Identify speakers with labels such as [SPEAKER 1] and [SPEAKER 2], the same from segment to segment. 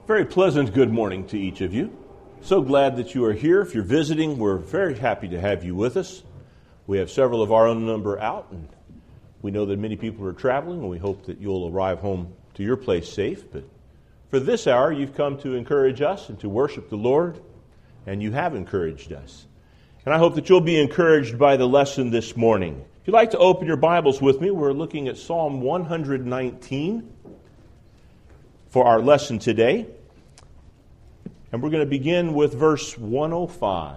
[SPEAKER 1] Very pleasant good morning to each of you. So glad that you are here. If you're visiting, we're very happy to have you with us. We have several of our own number out, and we know that many people are traveling, and we hope that you'll arrive home to your place safe. But for this hour, you've come to encourage us and to worship the Lord, and you have encouraged us. And I hope that you'll be encouraged by the lesson this morning. If you'd like to open your Bibles with me, we're looking at Psalm 119 for our lesson today. And we're going to begin with verse 105.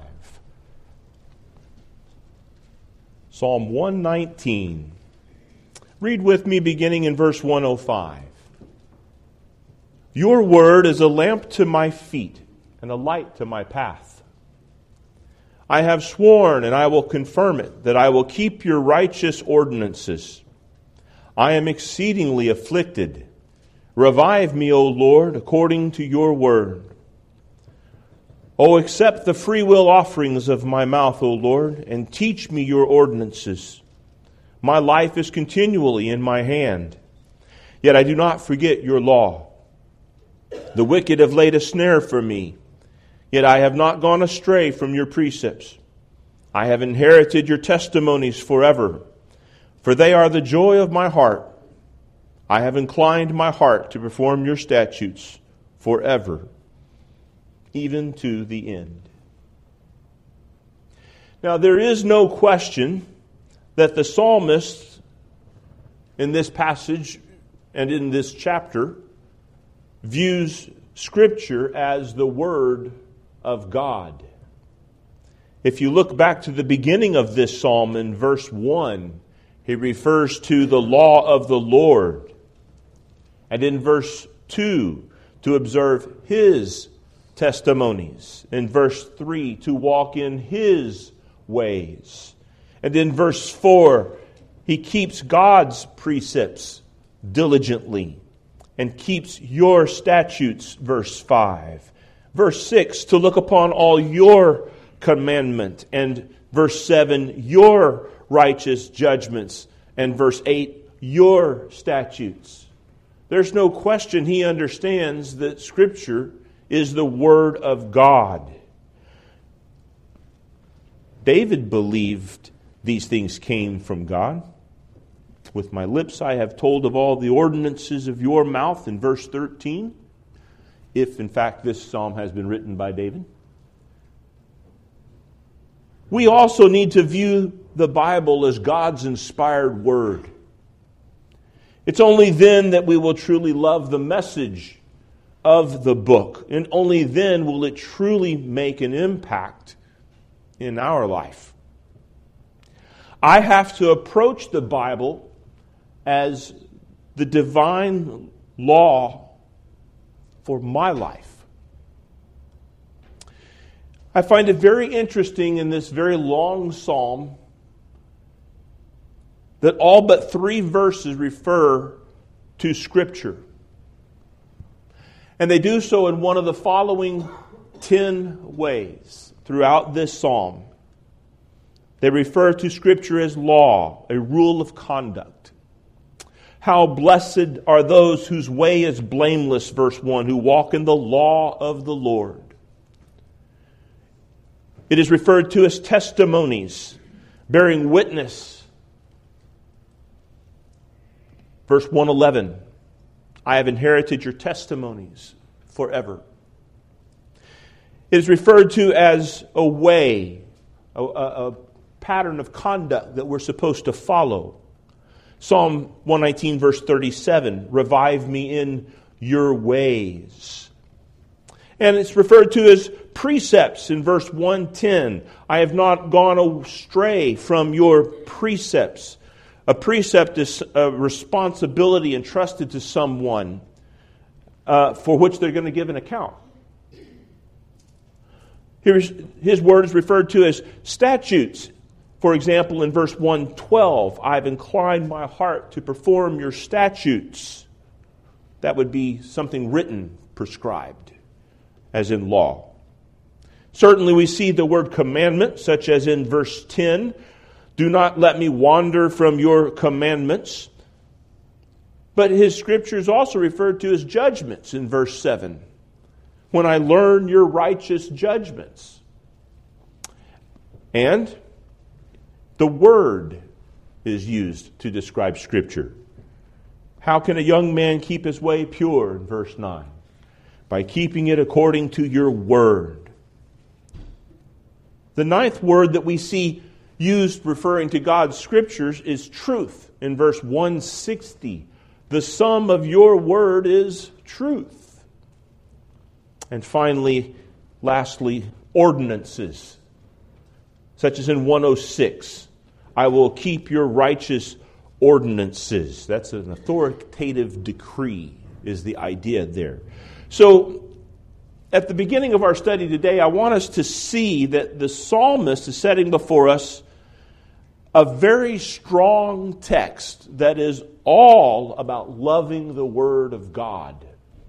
[SPEAKER 1] Psalm 119. Read with me beginning in verse 105. Your word is a lamp to my feet and a light to my path. I have sworn, and I will confirm it, that I will keep your righteous ordinances. I am exceedingly afflicted. Revive me, O Lord, according to your word. O accept the freewill offerings of my mouth, O Lord, and teach me your ordinances. My life is continually in my hand, yet I do not forget your law. The wicked have laid a snare for me, yet I have not gone astray from your precepts. I have inherited your testimonies forever, for they are the joy of my heart. I have inclined my heart to perform your statutes forever, even to the end. Now, there is no question that the psalmist in this passage and in this chapter views Scripture as the Word of God. If you look back to the beginning of this psalm in verse 1, he refers to the law of the Lord. And in verse 2, to observe His testimonies. In verse 3, to walk in His ways. And in verse 4, he keeps God's precepts diligently and keeps your statutes, verse 5. Verse 6, to look upon all your commandment. And verse 7, your righteous judgments. And verse 8, your statutes. There's no question he understands that Scripture is the Word of God. David believed these things came from God. With my lips I have told of all the ordinances of your mouth, in verse 13, if in fact this psalm has been written by David. We also need to view the Bible as God's inspired Word. It's only then that we will truly love the message of the book, and only then will it truly make an impact in our life. I have to approach the Bible as the divine law for my life. I find it very interesting in this very long psalm that all but 3 verses refer to Scripture. And they do so in one of the following 10 ways throughout this psalm. They refer to Scripture as law, a rule of conduct. How blessed are those whose way is blameless, verse 1, who walk in the law of the Lord. It is referred to as testimonies, bearing witness. Verse 111, I have inherited your testimonies forever. It is referred to as a way, a pattern of conduct that we're supposed to follow. Psalm 119, verse 37, revive me in your ways. And it's referred to as precepts in verse 110. I have not gone astray from your precepts. A precept is a responsibility entrusted to someone for which they're going to give an account. His word is referred to as statutes. For example, in verse 112, I've inclined my heart to perform your statutes. That would be something written, prescribed, as in law. Certainly we see the word commandment, such as in verse 10, do not let me wander from your commandments. But his scripture is also referred to as judgments in verse 7. when I learn your righteous judgments. And the word is used to describe Scripture. How can a young man keep his way pure, in verse 9? By keeping it according to your word. The ninth word that we see used referring to God's Scriptures is truth. In verse 160, the sum of your word is truth. And finally, lastly, ordinances. Such as in 106, I will keep your righteous ordinances. That's an authoritative decree, is the idea there. So, at the beginning of our study today, I want us to see that the psalmist is setting before us a very strong text that is all about loving the Word of God.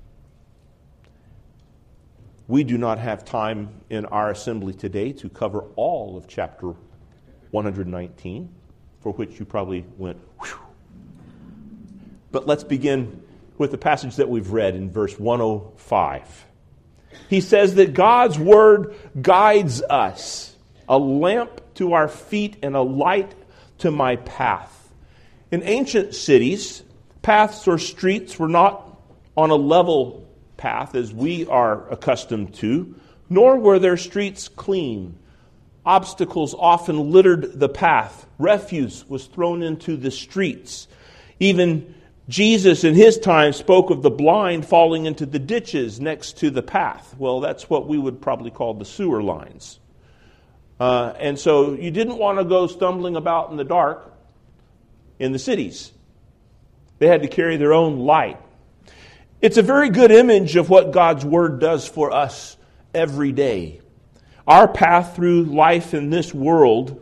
[SPEAKER 1] We do not have time in our assembly today to cover all of chapter 119, for which you probably went, whew. But let's begin with the passage that we've read in verse 105. He says that God's Word guides us, a lamp to our feet and a light to my path. In ancient cities, paths or streets were not on a level path as we are accustomed to, nor were their streets clean. Obstacles often littered the path. Refuse was thrown into the streets. Even Jesus in his time spoke of the blind falling into the ditches next to the path. Well, that's what we would probably call the sewer lines. And so you didn't want to go stumbling about in the dark in the cities. They had to carry their own light. It's a very good image of what God's Word does for us every day. Our path through life in this world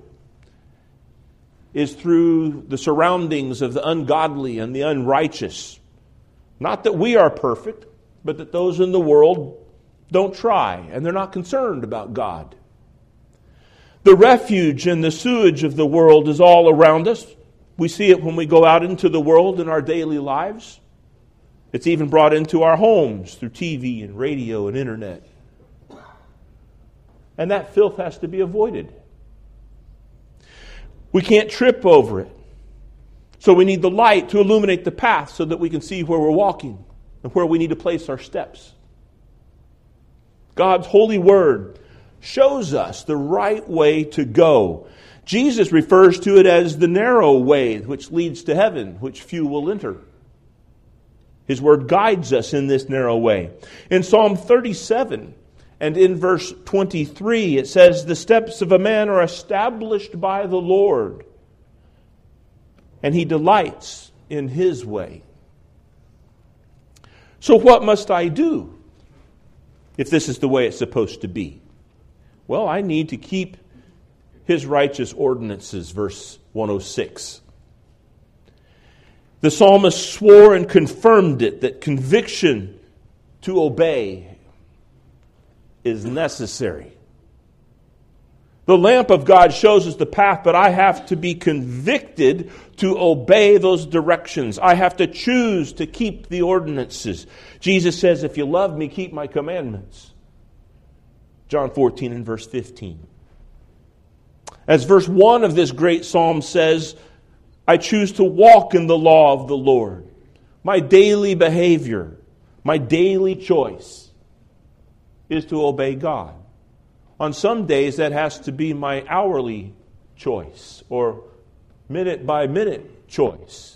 [SPEAKER 1] is through the surroundings of the ungodly and the unrighteous. Not that we are perfect, but that those in the world don't try, and they're not concerned about God. The refuge and the sewage of the world is all around us. We see it when we go out into the world in our daily lives. It's even brought into our homes through TV and radio and internet. And that filth has to be avoided. We can't trip over it. So we need the light to illuminate the path so that we can see where we're walking and where we need to place our steps. God's holy word shows us the right way to go. Jesus refers to it as the narrow way which leads to heaven, which few will enter. His word guides us in this narrow way. In Psalm 37 and in verse 23, it says, the steps of a man are established by the Lord, and he delights in his way. So what must I do if this is the way it's supposed to be? Well, I need to keep his righteous ordinances, verse 106. The psalmist swore and confirmed it, that conviction to obey is necessary. The lamp of God shows us the path, but I have to be convicted to obey those directions. I have to choose to keep the ordinances. Jesus says, if you love me, keep my commandments. John 14 and verse 15. As verse 1 of this great psalm says, I choose to walk in the law of the Lord. My daily behavior, my daily choice is to obey God. On some days that has to be my hourly choice or minute by minute choice.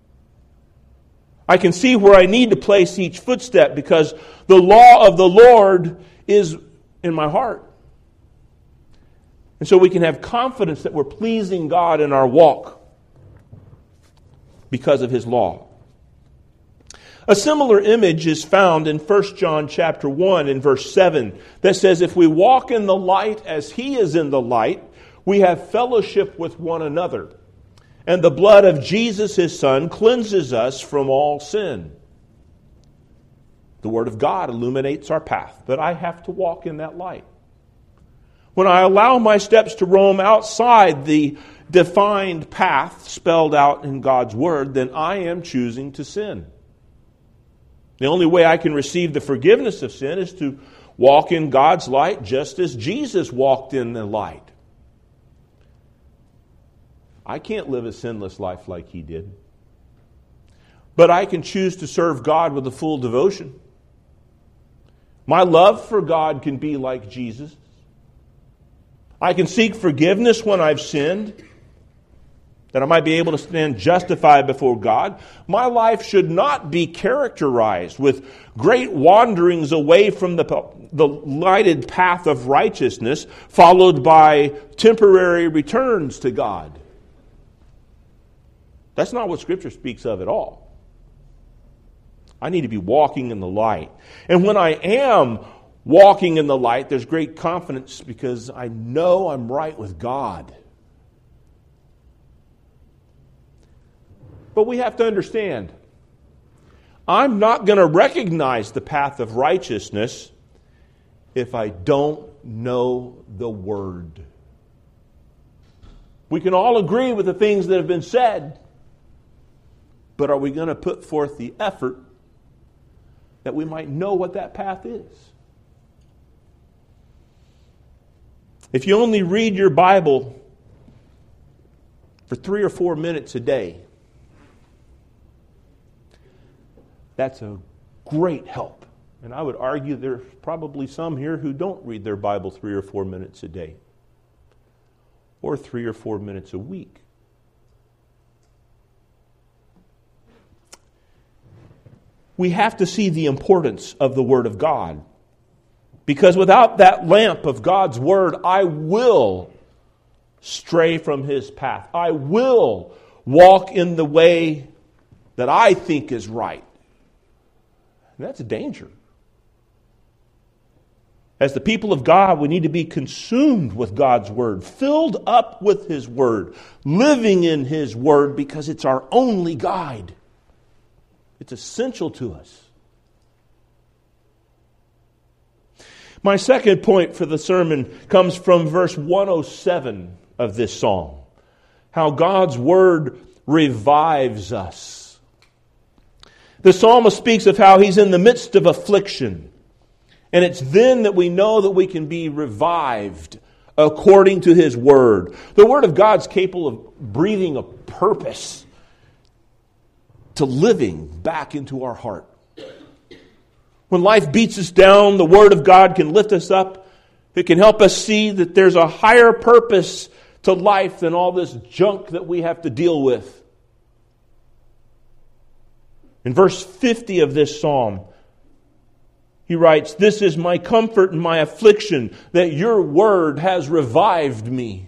[SPEAKER 1] I can see where I need to place each footstep because the law of the Lord is in my heart. And so we can have confidence that we're pleasing God in our walk because of His law. A similar image is found in 1 John chapter 1 in verse 7 that says, if we walk in the light as He is in the light, we have fellowship with one another. And the blood of Jesus, His Son, cleanses us from all sin. The Word of God illuminates our path, but I have to walk in that light. When I allow my steps to roam outside the defined path spelled out in God's Word, then I am choosing to sin. The only way I can receive the forgiveness of sin is to walk in God's light just as Jesus walked in the light. I can't live a sinless life like He did. But I can choose to serve God with a full devotion. My love for God can be like Jesus. I can seek forgiveness when I've sinned, that I might be able to stand justified before God. My life should not be characterized with great wanderings away from the lighted path of righteousness, followed by temporary returns to God. That's not what Scripture speaks of at all. I need to be walking in the light. And when I am walking in the light, there's great confidence because I know I'm right with God. But we have to understand, I'm not going to recognize the path of righteousness if I don't know the Word. We can all agree with the things that have been said, but are we going to put forth the effort that we might know what that path is? If you only read your Bible for 3 or 4 minutes a day, that's a great help. And I would argue there's probably some here who don't read their Bible 3 or 4 minutes a day, or 3 or 4 minutes a week. We have to see the importance of the Word of God. Because without that lamp of God's Word, I will stray from His path. I will walk in the way that I think is right. And that's a danger. As the people of God, we need to be consumed with God's Word, filled up with His Word, living in His Word because it's our only guide. It's essential to us. My second point for the sermon comes from verse 107 of this psalm. How God's Word revives us. The psalmist speaks of how he's in the midst of affliction. And it's then that we know that we can be revived according to His Word. The Word of God's capable of breathing a purpose to living back into our heart. When life beats us down, the Word of God can lift us up. It can help us see that there's a higher purpose to life than all this junk that we have to deal with. In verse 50 of this psalm, he writes, "This is my comfort in my affliction, that your word has revived me."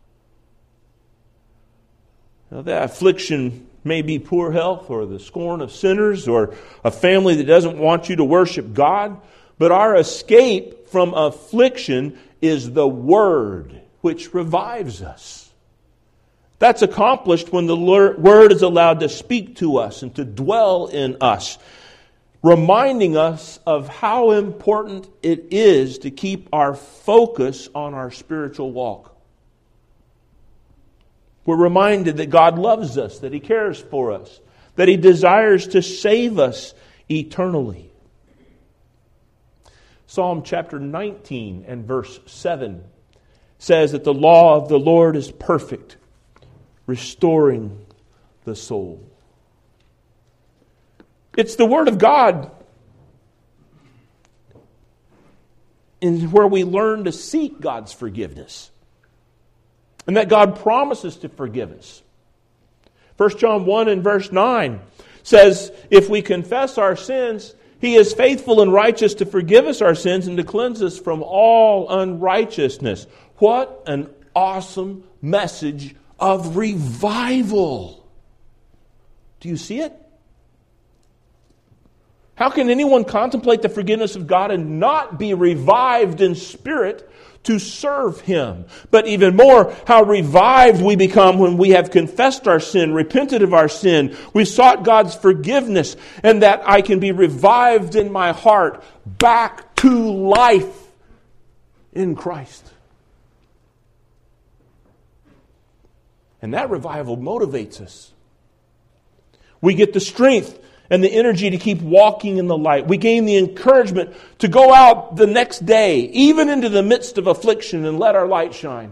[SPEAKER 1] Now that affliction may be poor health or the scorn of sinners or a family that doesn't want you to worship God. But our escape from affliction is the Word which revives us. That's accomplished when the Word is allowed to speak to us and to dwell in us, reminding us of how important it is to keep our focus on our spiritual walk. We're reminded that God loves us, that He cares for us, that He desires to save us eternally. Psalm chapter 19 and verse 7 says that the law of the Lord is perfect, restoring the soul. It's the Word of God in where we learn to seek God's forgiveness. And that God promises to forgive us. 1 John 1 and verse 9 says, if we confess our sins, He is faithful and righteous to forgive us our sins and to cleanse us from all unrighteousness. What an awesome message of revival. Do you see it? How can anyone contemplate the forgiveness of God and not be revived in spirit to serve Him? But even more, how revived we become when we have confessed our sin, repented of our sin, we've sought God's forgiveness, and that I can be revived in my heart back to life in Christ. And that revival motivates us. We get the strength and the energy to keep walking in the light. We gain the encouragement to go out the next day, even into the midst of affliction, and let our light shine.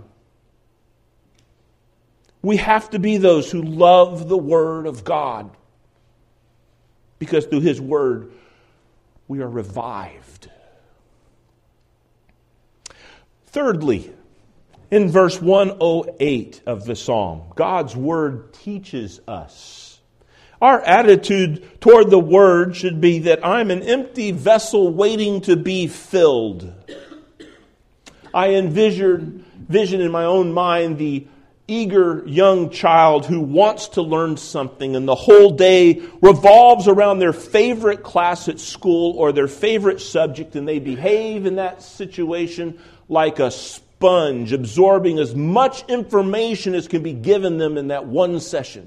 [SPEAKER 1] We have to be those who love the Word of God, because through His Word we are revived. Thirdly, in verse 108 of the Psalm, God's Word teaches us. Our attitude toward the Word should be that I'm an empty vessel waiting to be filled. I envision in my own mind the eager young child who wants to learn something, and the whole day revolves around their favorite class at school or their favorite subject, and they behave in that situation like a sponge, absorbing as much information as can be given them in that one session.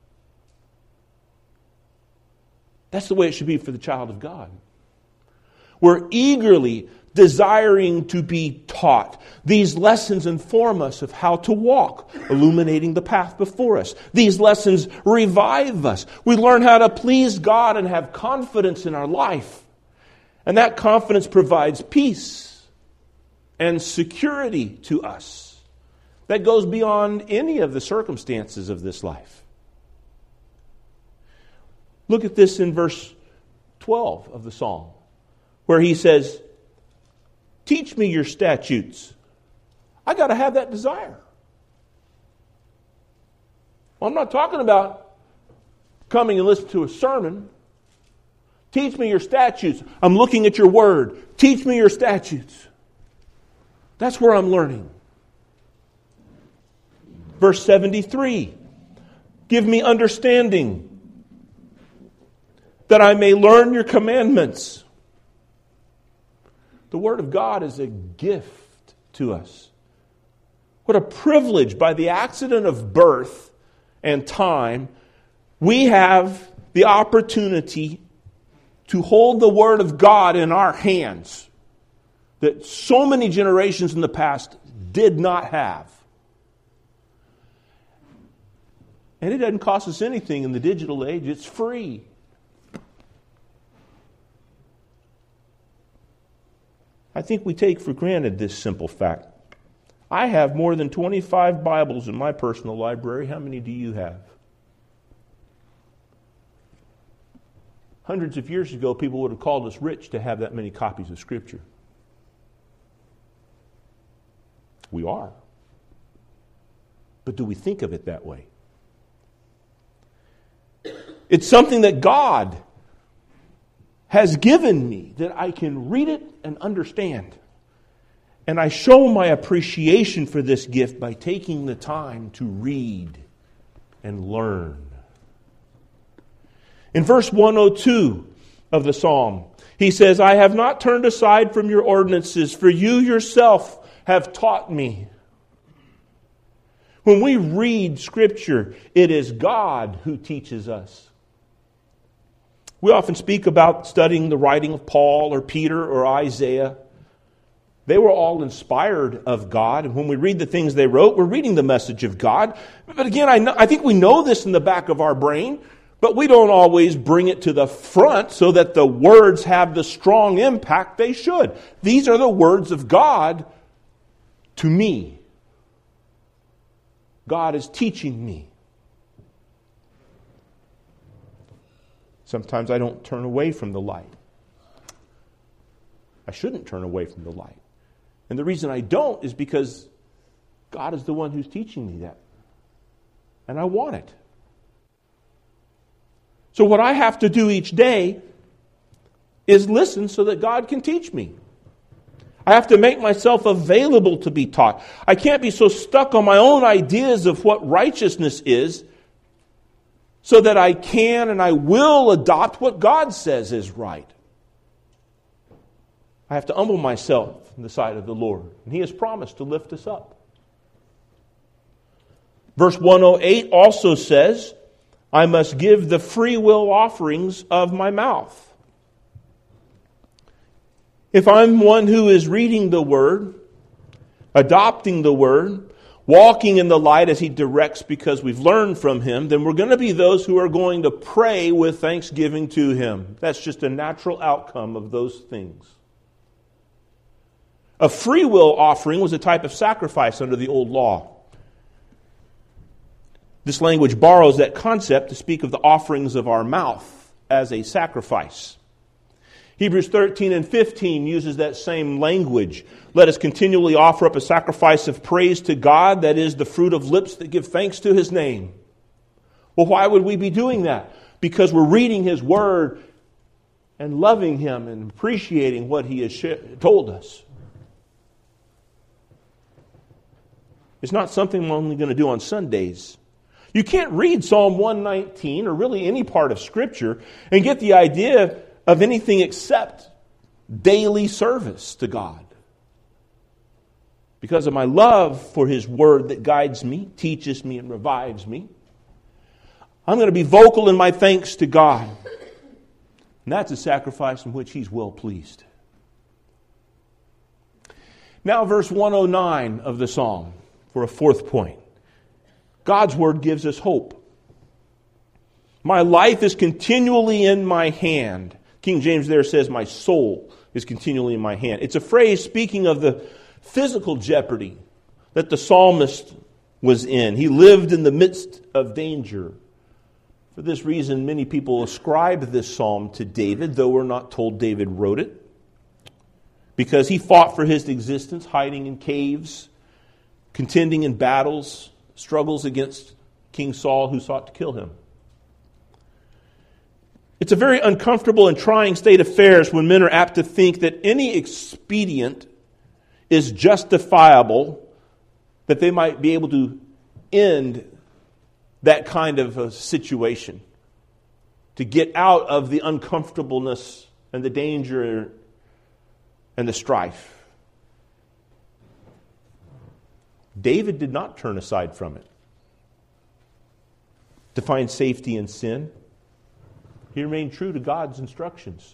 [SPEAKER 1] That's the way it should be for the child of God. We're eagerly desiring to be taught. These lessons inform us of how to walk, illuminating the path before us. These lessons revive us. We learn how to please God and have confidence in our life. And that confidence provides peace and security to us that goes beyond any of the circumstances of this life. Look at this in verse 12 of the Psalm, where he says, teach me your statutes. I got to have that desire. Well, I'm not talking about coming and listening to a sermon. Teach me your statutes. I'm looking at your word. Teach me your statutes. That's where I'm learning. Verse 73. Give me understanding, that I may learn your commandments. The Word of God is a gift to us. What a privilege, by the accident of birth and time, we have the opportunity to hold the Word of God in our hands that so many generations in the past did not have. And it doesn't cost us anything in the digital age. It's free. I think we take for granted this simple fact. I have more than 25 Bibles in my personal library. How many do you have? Hundreds of years ago, people would have called us rich to have that many copies of Scripture. We are. But do we think of it that way? It's something that God has given me, that I can read it and understand. And I show my appreciation for this gift by taking the time to read and learn. In verse 102 of the Psalm, he says, I have not turned aside from your ordinances, for you yourself have taught me. When we read Scripture, it is God who teaches us. We often speak about studying the writing of Paul or Peter or Isaiah. They were all inspired of God. And when we read the things they wrote, we're reading the message of God. But again, I think we know this in the back of our brain, but we don't always bring it to the front so that the words have the strong impact they should. These are the words of God to me. God is teaching me. Sometimes I don't turn away from the light. I shouldn't turn away from the light. And the reason I don't is because God is the one who's teaching me that. And I want it. So what I have to do each day is listen so that God can teach me. I have to make myself available to be taught. I can't be so stuck on my own ideas of what righteousness is, so that I can and I will adopt what God says is right. I have to humble myself in the sight of the Lord. And He has promised to lift us up. Verse 108 also says, I must give the free will offerings of my mouth. If I'm one who is reading the Word, adopting the Word, walking in the light as He directs because we've learned from Him, then we're going to be those who are going to pray with thanksgiving to Him. That's just a natural outcome of those things. A free will offering was a type of sacrifice under the old law. This language borrows that concept to speak of the offerings of our mouth as a sacrifice. Hebrews 13 and 15 uses that same language. Let us continually offer up a sacrifice of praise to God, that is the fruit of lips that give thanks to His name. Well, why would we be doing that? Because we're reading His Word and loving Him and appreciating what He has told us. It's not something I'm only going to do on Sundays. You can't read Psalm 119 or really any part of Scripture and get the idea of anything except daily service to God. Because of my love for His Word that guides me, teaches me, and revives me, I'm going to be vocal in my thanks to God. And that's a sacrifice in which He's well pleased. Now verse 109 of the Psalm for a fourth point. God's Word gives us hope. My life is continually in my hand. King James there says, my soul is continually in my hand. It's a phrase speaking of the physical jeopardy that the psalmist was in. He lived in the midst of danger. For this reason, many people ascribe this psalm to David, though we're not told David wrote it, because he fought for his existence, hiding in caves, contending in battles, struggles against King Saul, who sought to kill him. It's a very uncomfortable and trying state of affairs when men are apt to think that any expedient is justifiable, that they might be able to end that kind of a situation, to get out of the uncomfortableness and the danger and the strife. David did not turn aside from it to find safety in sin. He remained true to God's instructions.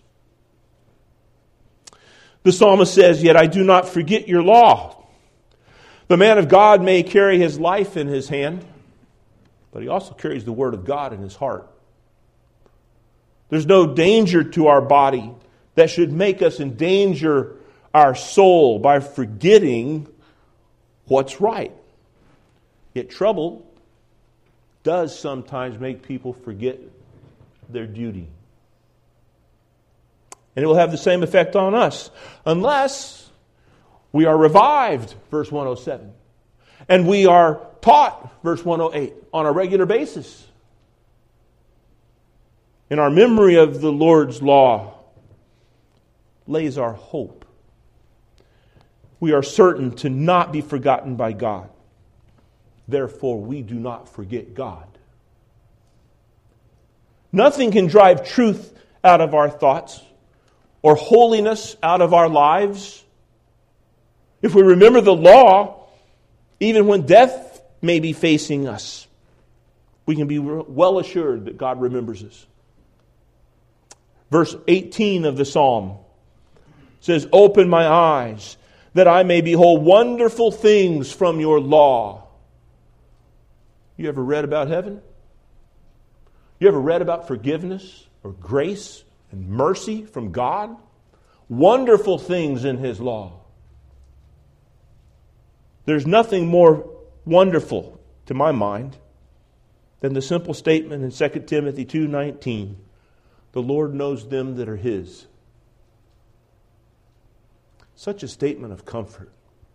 [SPEAKER 1] The psalmist says, yet I do not forget your law. The man of God may carry his life in his hand, but he also carries the word of God in his heart. There's no danger to our body that should make us endanger our soul by forgetting what's right. Yet trouble does sometimes make people forget their duty. And it will have the same effect on us unless we are revived, verse 107. And we are taught, verse 108, on a regular basis. In our memory of the Lord's law lays our hope. We are certain to not be forgotten by God. Therefore, we do not forget God. Nothing can drive truth out of our thoughts or holiness out of our lives. If we remember the law, even when death may be facing us, we can be well assured that God remembers us. Verse 18 of the Psalm says, open my eyes that I may behold wonderful things from your law. You ever read about heaven? You ever read about forgiveness or grace and mercy from God? Wonderful things in His law. There's nothing more wonderful, to my mind, than the simple statement in 2 Timothy 2:19, the Lord knows them that are His. Such a statement of comfort.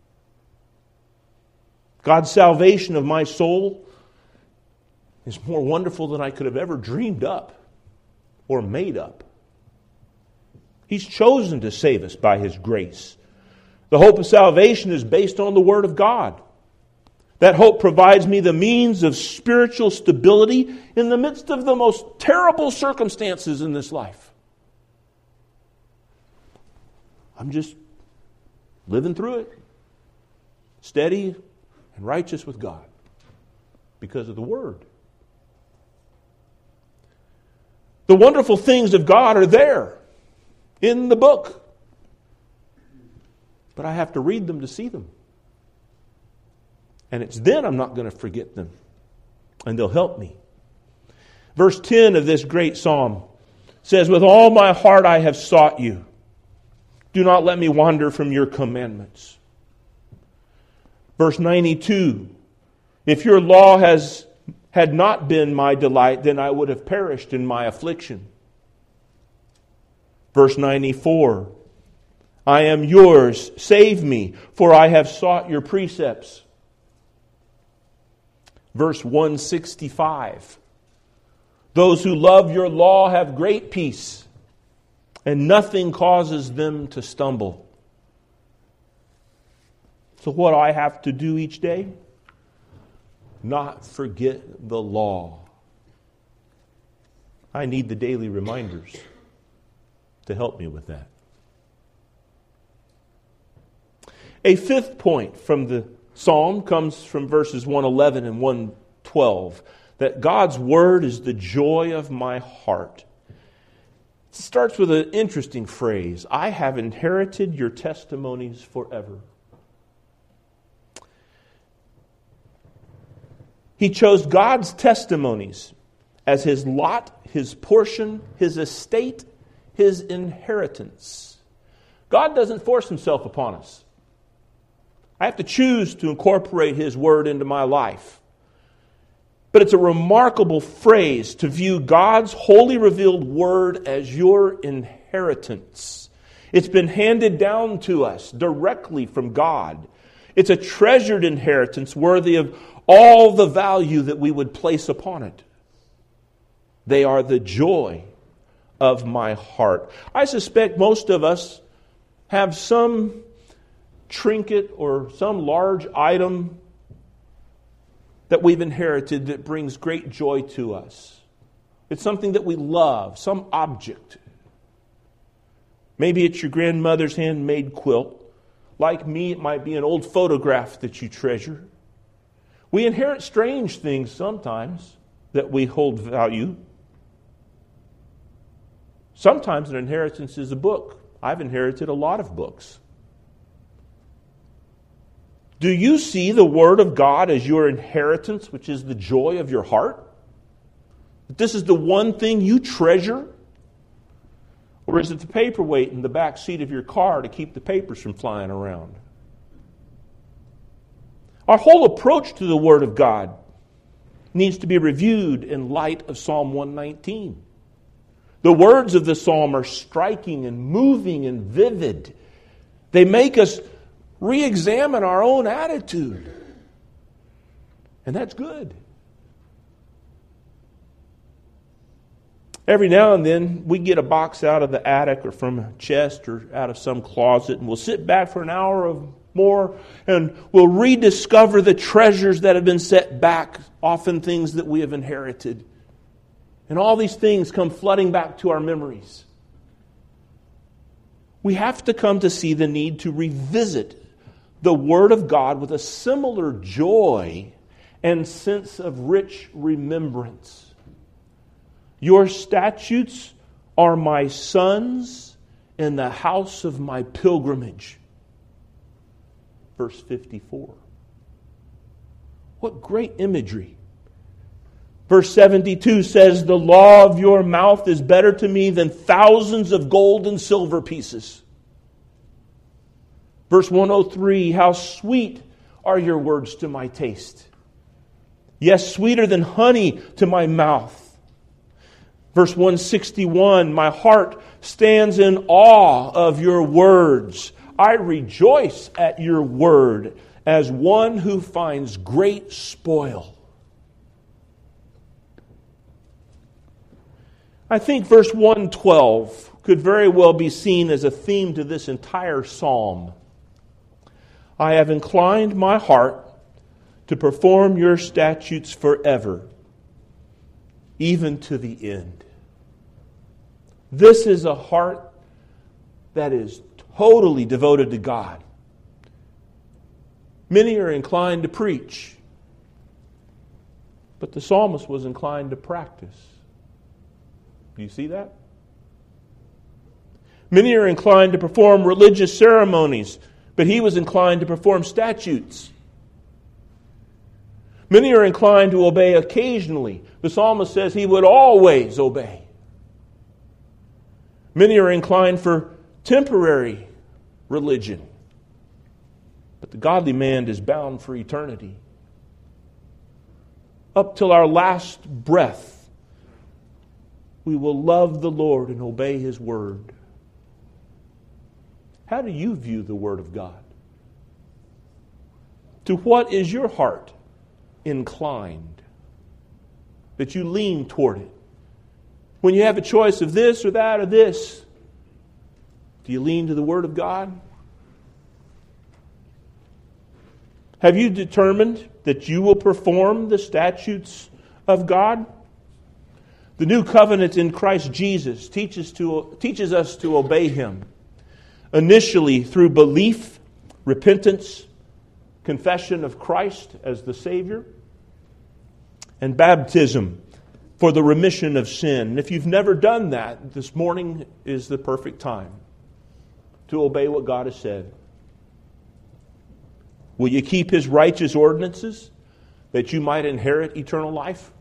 [SPEAKER 1] God's salvation of my soul is more wonderful than I could have ever dreamed up or made up. He's chosen to save us by His grace. The hope of salvation is based on the Word of God. That hope provides me the means of spiritual stability in the midst of the most terrible circumstances in this life. I'm just living through it, steady and righteous with God because of the Word. The wonderful things of God are there in the book. But I have to read them to see them. And it's then I'm not going to forget them. And they'll help me. Verse 10 of this great psalm says, with all my heart I have sought you. Do not let me wander from your commandments. Verse 92, if your law had not been my delight, then I would have perished in my affliction. Verse 94, I am yours, save me, for I have sought your precepts. Verse 165, those who love your law have great peace, and nothing causes them to stumble. So what do I have to do each day? Not forget the law. I need the daily reminders to help me with that. A fifth point from the psalm comes from verses 111 and 112, that God's word is the joy of my heart. It starts with an interesting phrase, I have inherited your testimonies forever. He chose God's testimonies as his lot, his portion, his estate, his inheritance. God doesn't force himself upon us. I have to choose to incorporate his word into my life. But it's a remarkable phrase to view God's holy revealed word as your inheritance. It's been handed down to us directly from God. It's a treasured inheritance worthy of all the value that we would place upon it. They are the joy of my heart. I suspect most of us have some trinket or some large item that we've inherited that brings great joy to us. It's something that we love, some object. Maybe it's your grandmother's handmade quilt. Like me, it might be an old photograph that you treasure. We inherit strange things sometimes that we hold value. Sometimes an inheritance is a book. I've inherited a lot of books. Do you see the Word of God as your inheritance, which is the joy of your heart? This is the one thing you treasure? Or is it the paperweight in the back seat of your car to keep the papers from flying around? Our whole approach to the Word of God needs to be reviewed in light of Psalm 119. The words of the psalm are striking and moving and vivid. They make us re-examine our own attitude. And that's good. Every now and then, we get a box out of the attic or from a chest or out of some closet, and we'll sit back for an hour or more, and we'll rediscover the treasures that have been set back, often things that we have inherited. And all these things come flooding back to our memories. We have to come to see the need to revisit the Word of God with a similar joy and sense of rich remembrance. Your statutes are my sons in the house of my pilgrimage. Verse 54. What great imagery. Verse 72 says, the law of your mouth is better to me than thousands of gold and silver pieces. Verse 103, how sweet are your words to my taste. Yes, sweeter than honey to my mouth. Verse 161, my heart stands in awe of your words. I rejoice at your word as one who finds great spoil. I think verse 112 could very well be seen as a theme to this entire psalm. I have inclined my heart to perform your statutes forever, even to the end. This is a heart that is totally devoted to God. Many are inclined to preach, but the psalmist was inclined to practice. Do you see that? Many are inclined to perform religious ceremonies, but he was inclined to perform statutes. Many are inclined to obey occasionally. The psalmist says he would always obey. Many are inclined for temporary religion. But the godly man is bound for eternity. Up till our last breath, we will love the Lord and obey His word. How do you view the Word of God? To what is your heart inclined? That you lean toward it. When you have a choice of this or that or this, do you lean to the Word of God? Have you determined that you will perform the statutes of God? The new covenant in Christ Jesus teaches us to obey Him. Initially through belief, repentance, confession of Christ as the Savior, and baptism for the remission of sin. And if you've never done that, this morning is the perfect time to obey what God has said. Will you keep His righteous ordinances that you might inherit eternal life?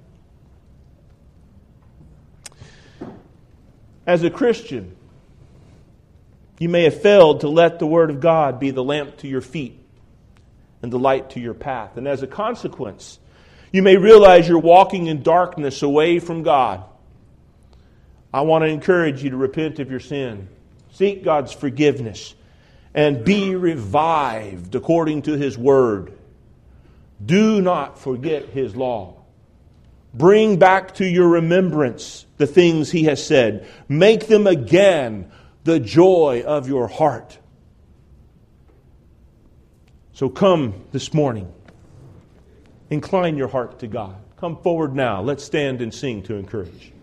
[SPEAKER 1] As a Christian, you may have failed to let the Word of God be the lamp to your feet and the light to your path. And as a consequence, you may realize you're walking in darkness away from God. I want to encourage you to repent of your sin. Seek God's forgiveness and be revived according to His Word. Do not forget His law. Bring back to your remembrance the things He has said. Make them again the joy of your heart. So come this morning. Incline your heart to God. Come forward now. Let's stand and sing to encourage.